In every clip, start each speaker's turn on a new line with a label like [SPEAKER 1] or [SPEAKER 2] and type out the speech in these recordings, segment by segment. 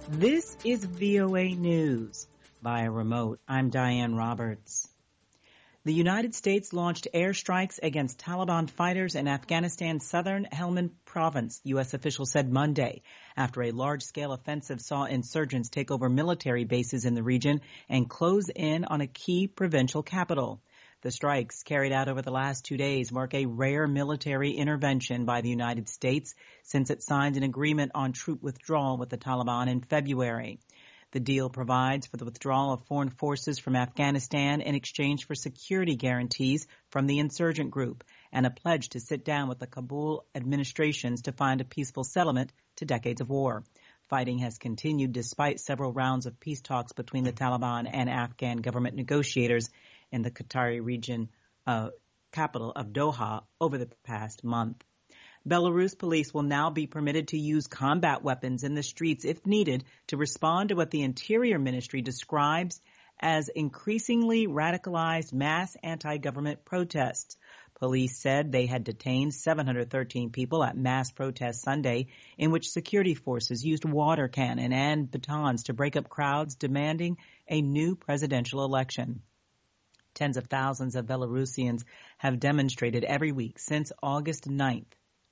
[SPEAKER 1] This is VOA News. Via remote, I'm Diane Roberts. The United States launched airstrikes against Taliban fighters in Afghanistan's southern Helmand province, U.S. officials said Monday, after a large-scale offensive saw insurgents take over military bases in the region and close in on a key provincial capital. The strikes carried out over the last 2 days mark a rare military intervention by the United States since it signed an agreement on troop withdrawal with the Taliban in February. The deal provides for the withdrawal of foreign forces from Afghanistan in exchange for security guarantees from the insurgent group and a pledge to sit down with the Kabul administrations to find a peaceful settlement to decades of war. Fighting has continued despite several rounds of peace talks between the Taliban and Afghan government negotiators in the Qatari region capital of Doha over the past month. Belarus police will now be permitted to use combat weapons in the streets if needed to respond to what the Interior Ministry describes as increasingly radicalized mass anti-government protests. Police said they had detained 713 people at mass protests Sunday, in which security forces used water cannon and batons to break up crowds demanding a new presidential election. Tens of thousands of Belarusians have demonstrated every week since August 9th.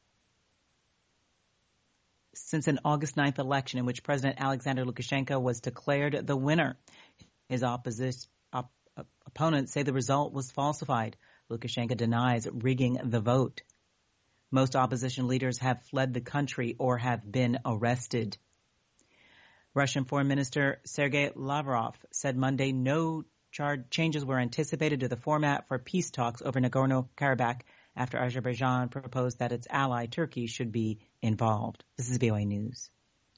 [SPEAKER 1] Since an August 9th election in which President Alexander Lukashenko was declared the winner. His opponents say the result was falsified. Lukashenko denies rigging the vote. Most opposition leaders have fled the country or have been arrested. Russian Foreign Minister Sergei Lavrov said Monday no changes were anticipated to the format for peace talks over Nagorno-Karabakh after Azerbaijan proposed that its ally Turkey should be involved. This is VOA News.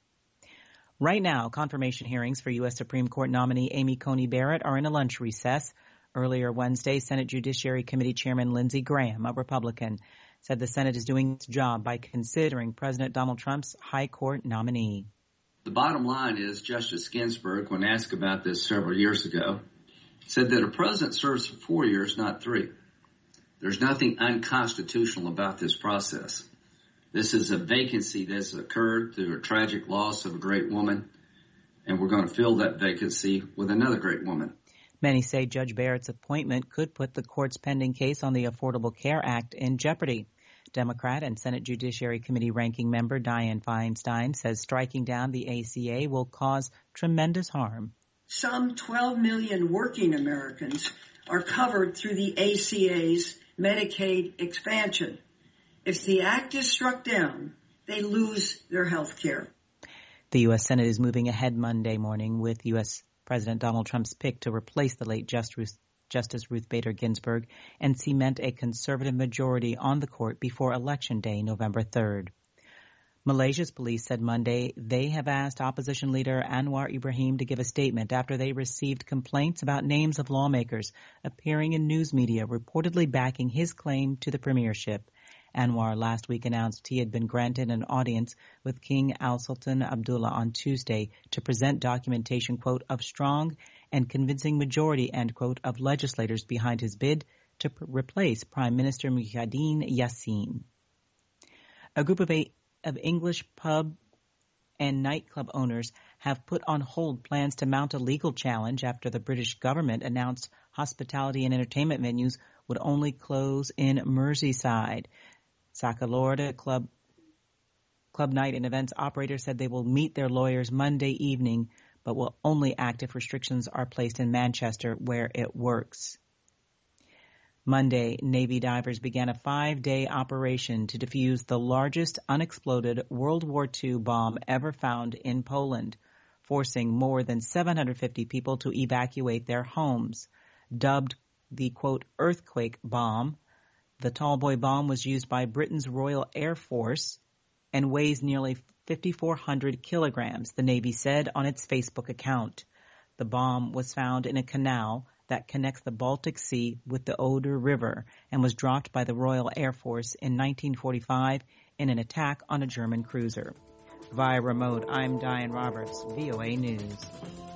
[SPEAKER 1] Right now, confirmation hearings for U.S. Supreme Court nominee Amy Coney Barrett are in a lunch recess. Earlier Wednesday, Senate Judiciary Committee Chairman Lindsey Graham, a Republican, said the Senate is doing its job by considering President Donald Trump's high court nominee.
[SPEAKER 2] The bottom line is Justice Ginsburg, when asked about this several years ago, said that a president serves for 4 years, not 3. There's nothing unconstitutional about this process. This is a vacancy that has occurred through a tragic loss of a great woman, and we're going to fill that vacancy with another great woman.
[SPEAKER 1] Many say Judge Barrett's appointment could put the court's pending case on the Affordable Care Act in jeopardy. Democrat and Senate Judiciary Committee ranking member Dianne Feinstein says striking down the ACA will cause tremendous harm.
[SPEAKER 3] Some 12 million working Americans are covered through the ACA's Medicaid expansion. If the act is struck down, they lose their health care.
[SPEAKER 1] The U.S. Senate is moving ahead Monday morning with U.S. President Donald Trump's pick to replace the late Justice Ruth Bader Ginsburg and cement a conservative majority on the court before Election Day, November 3rd. Malaysia's police said Monday they have asked opposition leader Anwar Ibrahim to give a statement after they received complaints about names of lawmakers appearing in news media reportedly backing his claim to the premiership. Anwar last week announced he had been granted an audience with King Al Sultan Abdullah on Tuesday to present documentation, quote, of strong and convincing majority, end quote, of legislators behind his bid to replace Prime Minister Muhyiddin Yassin. A group of English pub and nightclub owners have put on hold plans to mount a legal challenge after the British government announced hospitality and entertainment venues would only close in Merseyside. Sakalorda Club night and events operators said they will meet their lawyers Monday evening, but will only act if restrictions are placed in Manchester, where it works. Monday, Navy divers began a 5-day operation to defuse the largest unexploded World War II bomb ever found in Poland, forcing more than 750 people to evacuate their homes. Dubbed the, quote, earthquake bomb, the Tallboy bomb was used by Britain's Royal Air Force and weighs nearly 5,400 kilograms, the Navy said on its Facebook account. The bomb was found in a canal that connects the Baltic Sea with the Oder River and was dropped by the Royal Air Force in 1945 in an attack on a German cruiser. Via remote, I'm Diane Roberts, VOA News.